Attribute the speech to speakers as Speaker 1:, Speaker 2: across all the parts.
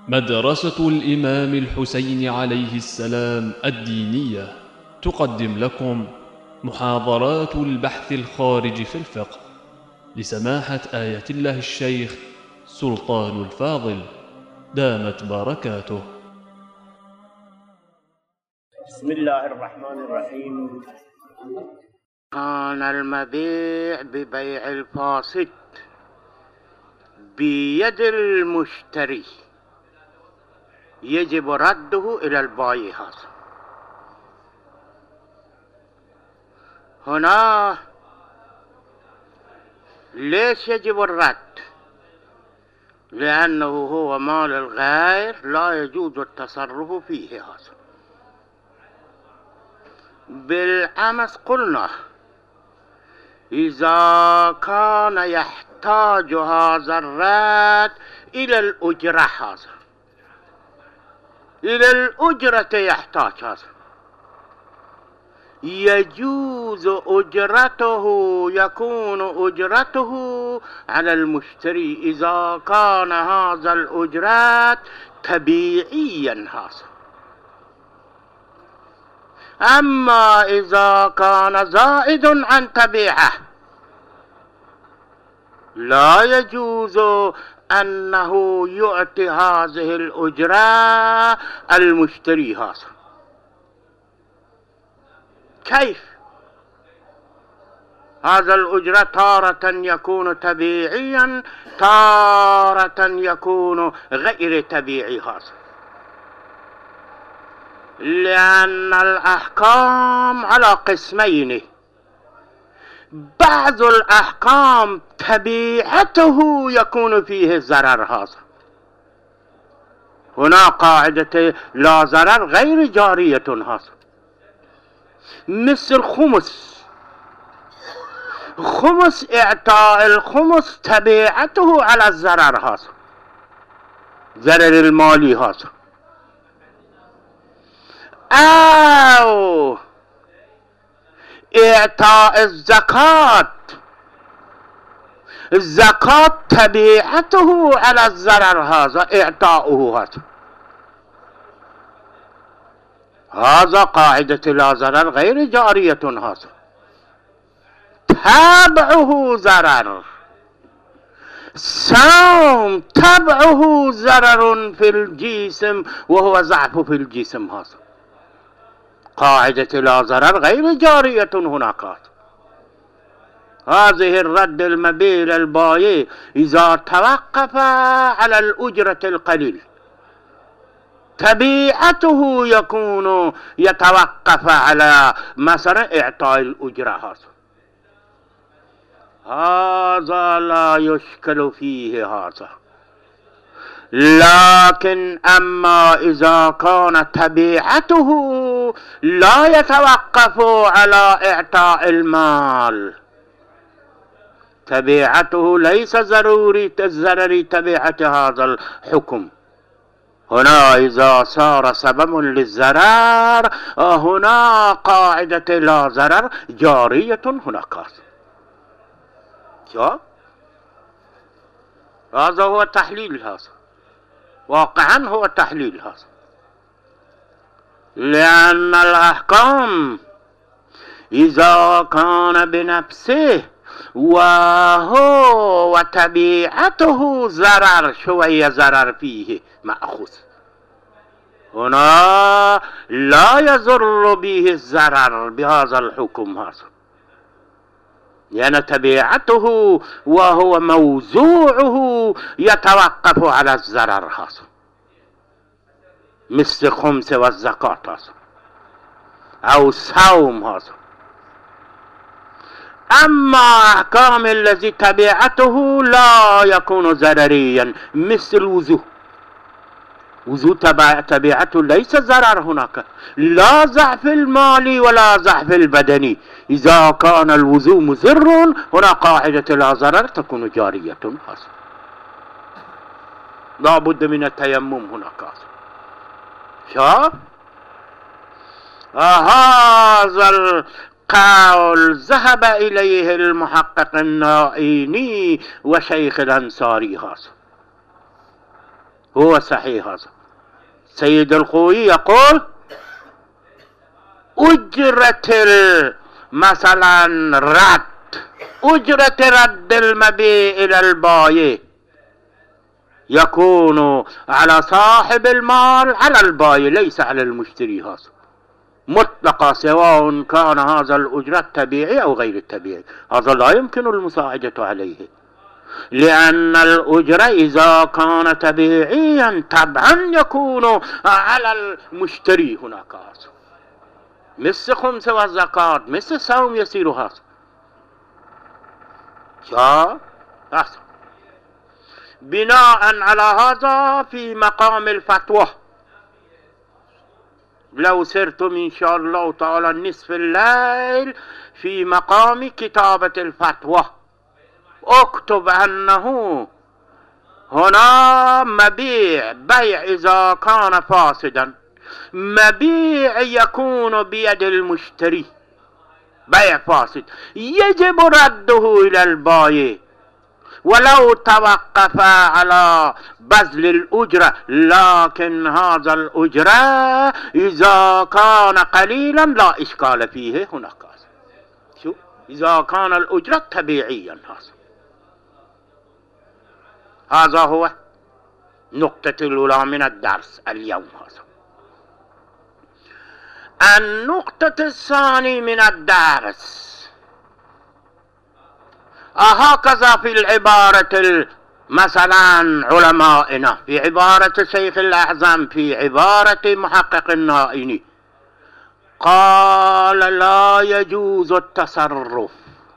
Speaker 1: مدرسة الإمام الحسين عليه السلام الدينية تقدم لكم محاضرات البحث الخارج في الفقه لسماحة آية الله الشيخ سلطان الفاضل دامت بركاته.
Speaker 2: بسم الله الرحمن الرحيم.
Speaker 3: كان المبيع ببيع الفاسد بيد المشتري يجب رده إلى البائع. هنا ليش يجب الرد؟ لأنه هو مال الغير لا يجوز التصرف فيه. هذا بالأمس قلنا إذا كان يحتاج هذا الرد إلى الأجرة، إلى الأجرة يحتاج، هذا يجوز أجرته، يكون أجرته على المشتري إذا كان هذا الأجرات تبيعيا. هذا أما إذا كان زائد عن تبيعه لا يجوز أنه يعطي هذه الأجرة المشتري. كيف؟ هذا الأجرة تارة يكون تبيعيا، تارة يكون غير تبيعي. لأن الأحكام على قسمين: بعض الأحكام تبيعته يكون فيه الضرر. هذا هنا قاعدة لا ضرر غير جارية. هذا مثل خمس إعطاء الخمس تبيعته على الضرر، هذا ضرر المالي. هذا أو إعطاء الزكاة تبيعته على الضرر، هذا إعطاؤه. هذا قاعدة لا ضرر غير جارية. هذا تبعه ضرر، صوم تبعه ضرر في الجسم وهو ضعف في الجسم. هذا قاعدة لا ضرر غير جارية هناك. هذه الرد المبيع للبائع إذا توقف على الأجرة القليل، تبيعته يكون يتوقف على مثلا إعطاء الأجرة. هذا لا يشكل فيه. هذا لكن أما إذا كانت تبيعته لا يتوقف على إعطاء المال، تبيعته ليس ضروري تبيعة هذا الحكم، هنا إذا صار سبب للضرر هنا قاعدة لا ضرر جارية هناك. هذا هو تحليل. هذا واقعا هو تحليل. هذا لأن الأحكام إذا كان بنفسه وهو وطبيعته ضرر، شوية ضرر فيه مأخوذ، هنا لا يضر به الضرر بهذا الحكم. هذا لأن طبيعته وهو موضوعه يتوقف على الضرر. هذا مثل خمس والزكاة، هذا أو صوم. هذا أما أحكام الذي طبيعته لا يكون ضرريا مثل الوضوء، وضوء طبيعته ليس ضرر هناك، لا ضعف المالي ولا ضعف البدني. إذا كان الوضوء مضر هنا قاعدة لا ضرر تكون جارية. لا بد من التيمم هناك. شاف هذا القول ذهب إليه المحقق النائيني وشيخ الأنصاري. هذا هو صحيح هذا. سيد الخوئي يقول أجرة مثلا أجرة رد المبيع إلى البايع يكون على صاحب المال على البايع ليس على المشتري هذا مطلقة، سواء كان هذا الأجرة تبيعي أو غير التبيعي. هذا لا يمكن المساعدة عليه، لأن الأجرة إذا كان تبيعيا طبعا يكون على المشتري هناك هذا، مثل خمس والزكاة مثل صوم يصير هذا. بناء على هذا في مقام الفتوى، لو سرتم إن شاء الله تعالى نصف الليل في مقام كتابة الفتوى اكتب أنه هنا بيع إذا كان فاسدا، مبيع يكون بيد المشتري، بيع فاسد يجب رده إلى البايع ولو توقف على بذل الأجرة، لكن هذا الأجرة إذا كان قليلا لا إشكال فيه هناك. شو إذا كان الأجرة طبيعيا هذا هو نقطة الأولى من الدرس اليوم. النقطة الثانية من الدرس هكذا في العبارة مثلا علمائنا، في عبارة شيخ الأعظم، في عبارة محقق النائني، قال لا يجوز التصرف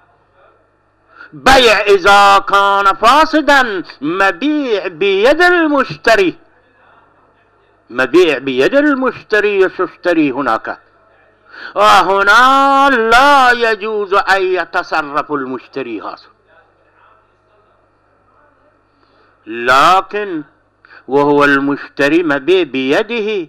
Speaker 3: بيع إذا كان فاسدا، مبيع بيد المشتري، مبيع بيد المشتري يشتري هناك، وهنا لا يجوز أن يتصرف المشتري هذا، لكن وهو المشتري مبيع بيده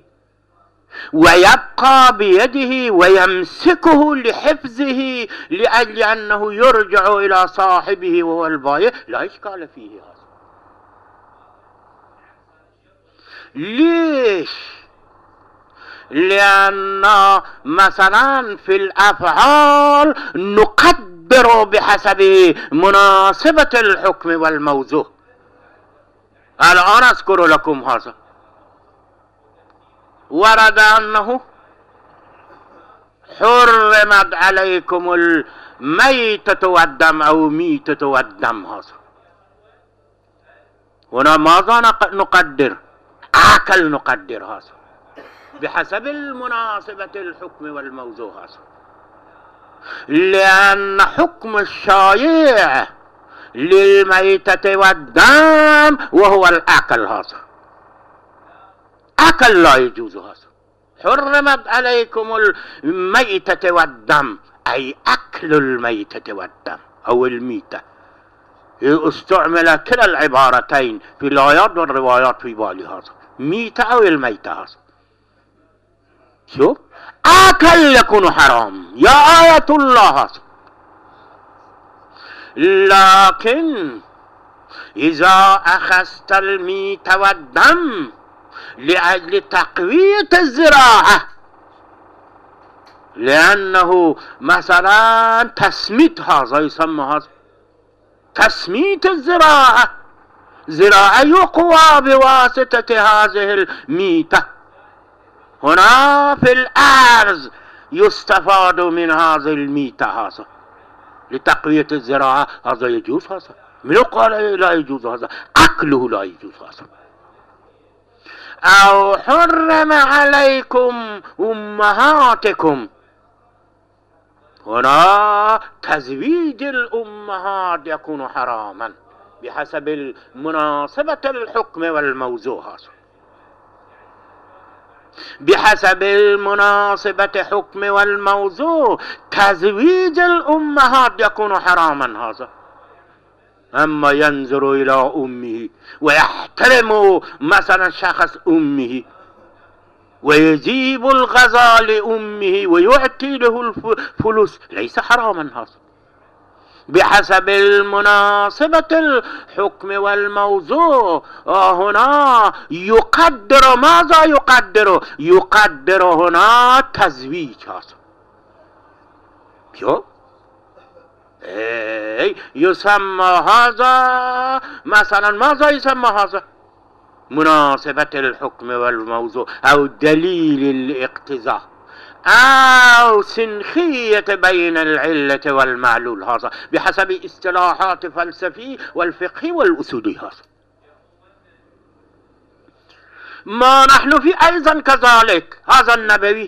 Speaker 3: ويبقى بيده ويمسكه لحفظه لأجل أنه يرجع إلى صاحبه وهو البائع، لا إشكال فيه هذا. ليش؟ لأن مثلا في الأفعال نقدر بحسب مناسبة الحكم والموضوع. الآن أذكر لكم هذا، ورد أنه حرمت عليكم الميتة والدم أو ميتة والدم، هذا هنا ماذا نقدر؟ عقل نقدر هذا بحسب المناسبة الحكم والموضوع هذا، لأن حكم الشايع للميتة والدم وهو الأكل، هذا أكل لا يجوز هذا. حرمت عليكم الميتة والدم أي أكل الميتة والدم أو الميتة، استعمل كلا العبارتين في الآيات والروايات في بالي هذا، ميتة أو الميتة هذا. شوف أكل يكون حرام يا آية الله هذا، لكن إذا أخذت الميت والدم لأجل تقوية الزراعة، لأنه مثلا تسميت هذا يسمى هذا تسميت الزراعة، زراعة يقوى بواسطة هذه الميتة، هنا في الأرض يستفاد من هذه الميتة هذا لتقوية الزراعة، هذا يجوز هذا. من قال لا يجوز هذا؟ أكله لا يجوز هذا. أو حرم عليكم أمهاتكم، هنا تزويج الأمهات يكون حراما بحسب المناسبة الحكم والموضوع هذا، بحسب المناسبة حكم والموضوع تزويج الأمهات يكون حراما هذا. أما ينظر إلى أمه ويحترم مثلا شخص أمه ويجيب الغذاء لأمه ويعطي له الفلوس ليس حراما هذا، بحسب المناسبة الحكم والموضوع. هنا يقدر ماذا يقدر؟ يقدر هنا تزويج هذا. شو؟ يسمى هذا مثلا، ماذا يسمى هذا؟ مناسبة الحكم والموضوع، أو دليل الاقتضاء، أو سنخية بين العلة والمعلول. هذا بحسب اصطلاحات فلسفي والفقهي والأصولي. هذا ما نحن في أيضا كذلك. هذا النبوي: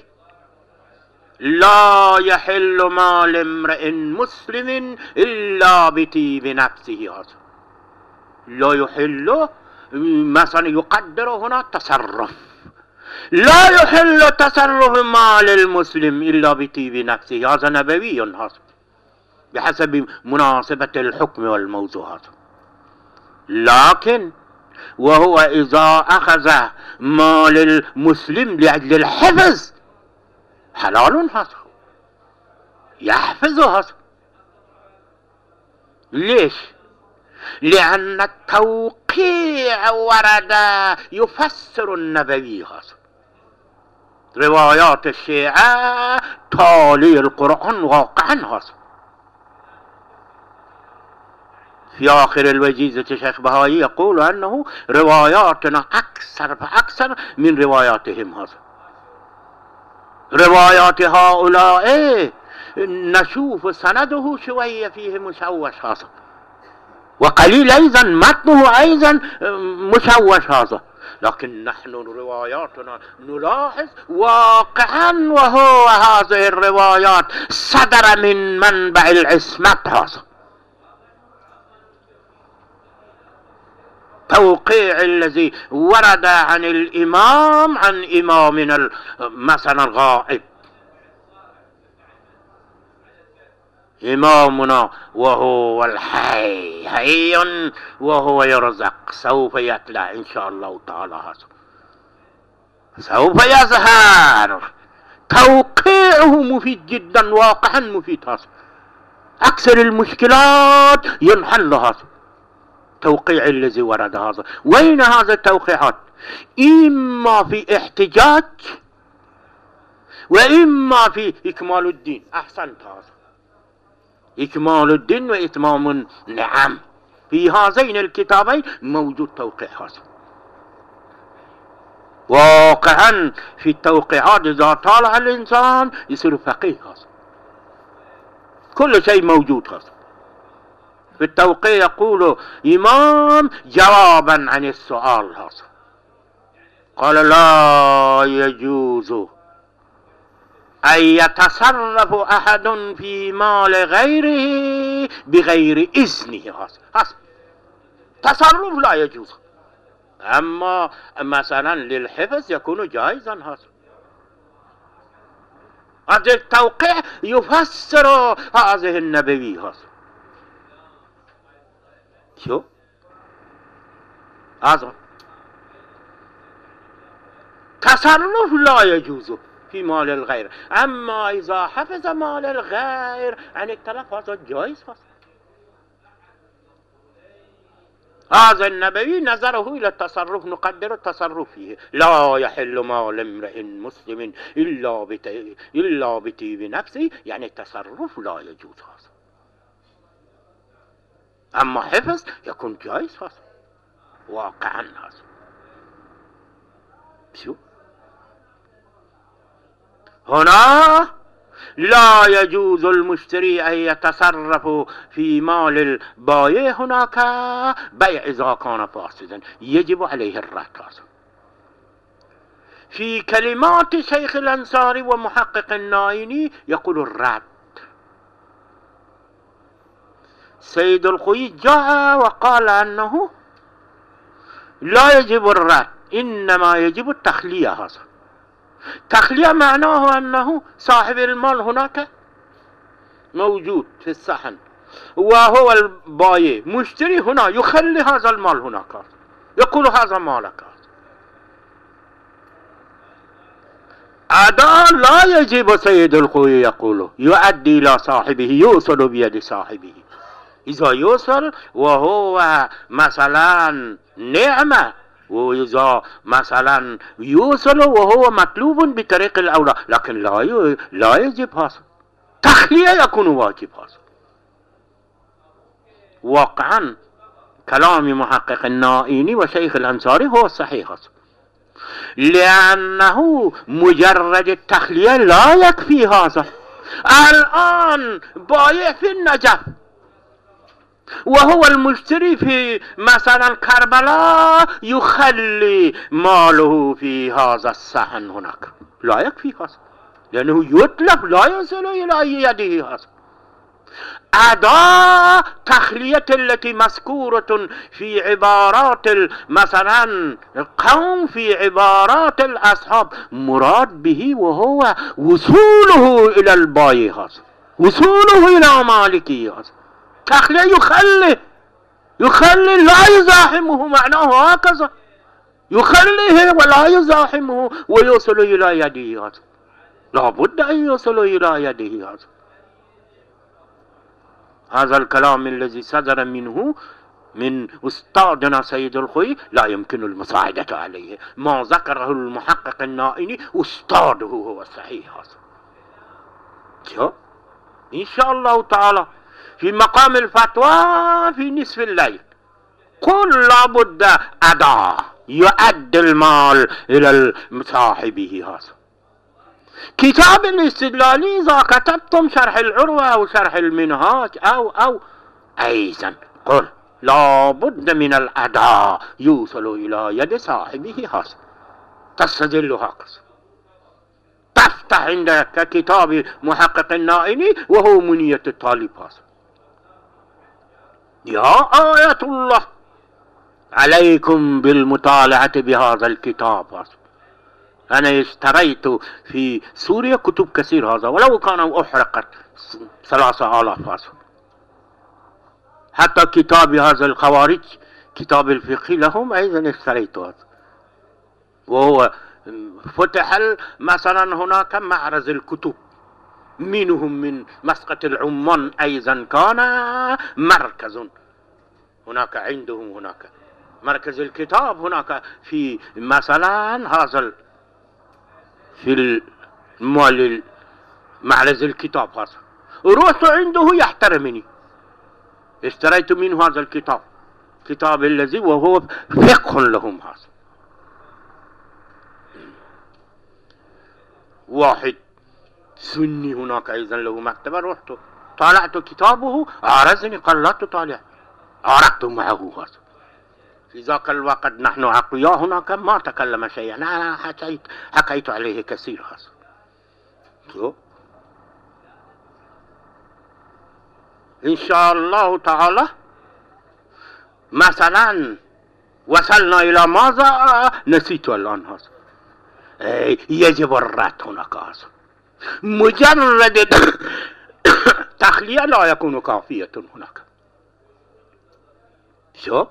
Speaker 3: لا يحل مال امرئ مسلم إلا بطيب نفسه. هذا لا يحل، مثلا يقدر هنا تصرف، لا يحل تصرف مال المسلم إلا بطيب نفسه. هذا نبوي، هذا بحسب مناسبة الحكم والموضوع. هذا لكن وهو إذا أخذ مال المسلم لأجل الحفظ حلال، هذا يحفظه. هذا ليش؟ لأن التوقيع ورد يفسر النبوي. هذا روايات الشيعة تالي القرآن واقعا. هذا في آخر الوجيزة الشيخ بهائي يقول أنه رواياتنا أكثر فأكثر من رواياتهم. هذا روايات هؤلاء نشوف سنده شوية فيه مشوش. هذا وقليل أيضا متنه أيضا مشوش. هذا لكن نحن رواياتنا نلاحظ واقعا وهو هذه الروايات صدر من منبع العصمة. هذا توقيع الذي ورد عن الإمام، عن إمامنا مثلا الغائب، إمامنا وهو الحي، حي وهو يرزق، سوف يطلع إن شاء الله تعالى. هذا سوف يظهر. توقيعه مفيد جدا، واقعا مفيد. هذا أكثر المشكلات ينحل. هذا توقيع الذي ورد. هذا وين هذا التوقيعات؟ إما في احتجاج وإما في إكمال الدين. أحسنت. هذا إكمال الدين وإتمام النعم، في هذين الكتابين موجود توقيع. هذا واقعا في التوقيعات إذا طالع الإنسان يصير فقيه. هذا كل شيء موجود. هذا في التوقيع يقول إمام جوابا عن السؤال. هذا قال: لا يجوز أن يتصرف أحد في مال غيره بغير إذنه. هذا تصرف لا يجوز، أما مثلا للحفظ يكون جائزا. هذا التوقيع يفسر هذه النبوي. هذا شو هذا تصرف لا يجوز في مال الغير، أما إذا حفظ مال الغير عن التلف هذا جائز. هذا النبوي نظره إلى التصرف، نقدر التصرف فيه: لا يحل مال امرئ مسلم إلا بطيب نفسه، يعني التصرف لا يجوز. هذا أما حفظ يكون جائز. هذا واقعا. هذا شو هنا لا يجوز المشتري أن يتصرف في مال البائع هناك بيع إذا كان فاسدا، يجب عليه الرد. في كلمات شيخ الأنصاري ومحقق النايني يقول الرد. سيد الخوي جاء وقال أنه لا يجب الرد، إنما يجب التخلية. هذا تخلية معناه أنه صاحب المال هناك موجود في الصحن وهو البايع مشتري هنا، يخلي هذا المال هناك، يقول هذا مالك. أداء لا يجب. سيد الخوي يقول يؤدي إلى صاحبه، يوصل بيد صاحبه. إذا يوصل وهو مثلا نعمة، وإذا مثلا يوصل وهو مطلوب بطريق الأولى، لكن لا يجب هذا. تخلية يكون واجب هذا. واقعا كلام محقق النائيني وشيخ الأنصاري هو الصحيح هذا، لأنه مجرد التخلية لا يكفي هذا. الآن بايع في النجف وهو المشتري في مثلا كربلاء يخلي ماله في هذا الصحن هناك، لا يكفي هذا، لأنه يتلف لا يصل إلى يده هذا. أداة تخلية التي مذكورة في عبارات مثلا القوم، في عبارات الأصحاب، مراد به وهو وصوله إلى البائع هذا، وصوله إلى مالكه هذا. تخلية يخلي لا يزاحمه، معناه هكذا، يخليه ولا يزاحمه ويوصل إلى يده هذا، لا بد أن يوصل إلى يده هذا. هذا الكلام الذي صدر منه من أستاذنا سيد الخوي لا يمكن المساعدة عليه. ما ذكره المحقق النائني أستاذه هو الصحيح هذا. إن شاء الله تعالى في مقام الفتوى في نصف الليل قل لابد أداة يؤدي المال إلى صاحبه هذا. كتاب الاستدلالي إذا كتبتم شرح العروة أو شرح المنهاج أو أيضا قل لابد من الأداة يوصل إلى يد صاحبه هذا، تستدل هكذا. تفتح عندك كتاب محقق النائني وهو منية الطالب هذا. يا آية الله عليكم بالمطالعة بهذا الكتاب هذا. أنا اشتريت في سوريا كتب كثير هذا، ولو كانوا أحرقت 3000 هذا. حتى كتاب هذا الخوارج، كتاب الفقه لهم أيضا اشتريت هذا، وهو فتح مثلا هناك معرض الكتب، منهم من مسقط العمان أيضا كان مركز هناك عندهم، هناك مركز الكتاب هناك في مثلا هذا في المال معرض الكتاب هذا. رحت عنده يحترمني، اشتريت منه هذا الكتاب، كتاب الذي وهو فقه لهم هذا. واحد سني هناك أيضا له مكتبة، رحت طالعت كتابه، عرضني قال لا تطالع، عرضت معه هذا. في ذاك الوقت نحن أقوياء هناك ما تكلم شيئا، أنا حكيت عليه كثير هذا. إن شاء الله تعالى مثلا وصلنا إلى ماذا؟ نسيت الآن هذا. يجب الرد هناك هذا. مجرد تخلية لا يكون كافية هناك. شو؟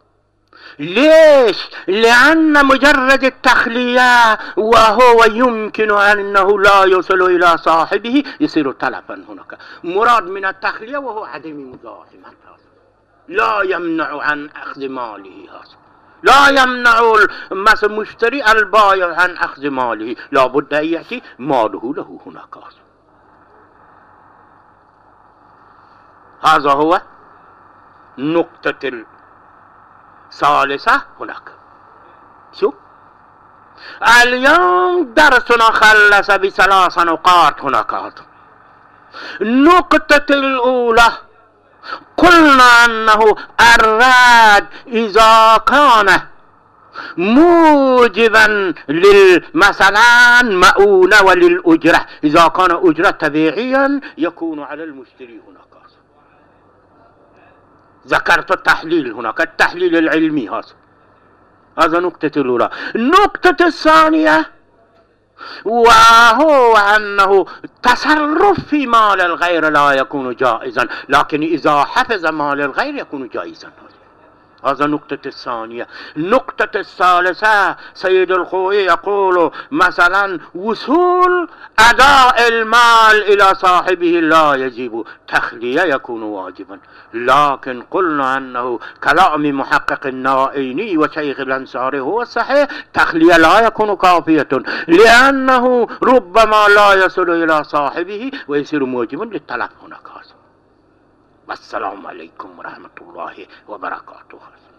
Speaker 3: ليش؟ لأن مجرد التخلية وهو يمكن أنه لا يصل إلى صاحبه يصير تلفا هناك. مراد من التخلية وهو عدم مزاحمة هذا، لا يمنع عن أخذ ماله هذا، لا يمنع المشتري البائع عن أخذ ماله، لا بد أن يأتي ماله له هناك هذا. هذا هو نقطة ثالثة هناك. شوف اليوم درسنا خلص ب3 نقاط هناك هذا. النقطة الأولى قلنا أنه الراد إذا كان موجبا مثلا مؤونة وللأجرة، إذا كان أجرة طبيعيا يكون على المشتري هناك. ذكرت التحليل هناك، التحليل العلمي هذا نقطة الأولى. النقطة الثانية وهو أنه تصرف في مال الغير لا يكون جائزا، لكن إذا حفظ مال الغير يكون جائزا. هذا نقطة الثانية. نقطة الثالثة سيد الخوئي يقول مثلا وصول أداء المال إلى صاحبه لا يجب، تخلية يكون واجبا، لكن قلنا أنه كلام محقق النائيني وشيخ الأنصاري هو الصحيح، تخلية لا يكون كافية، لأنه ربما لا يصل إلى صاحبه ويصير موجبا للتلف هناك. والسلام عليكم ورحمة الله وبركاته.